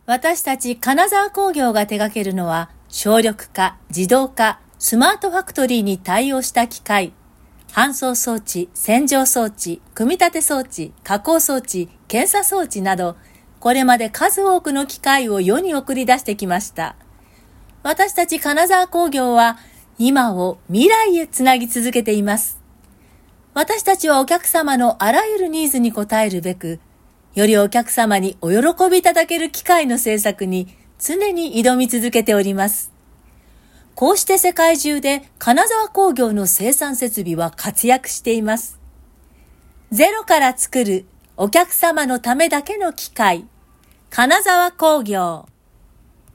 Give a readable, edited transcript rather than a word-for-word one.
私たち金沢工業が手掛けるのは、省力化、自動化、スマートファクトリーに対応した機械、搬送装置、洗浄装置、組み立て装置、加工装置、検査装置など、これまで数多くの機械を世に送り出してきました。私たち金沢工業は、今を未来へつなぎ続けています。私たちはお客様のあらゆるニーズに応えるべく、よりお客様にお喜びいただける機械の製作に常に挑み続けております。こうして世界中で金沢工業の生産設備は活躍しています。ゼロから作るお客様のためだけの機械、金沢工業。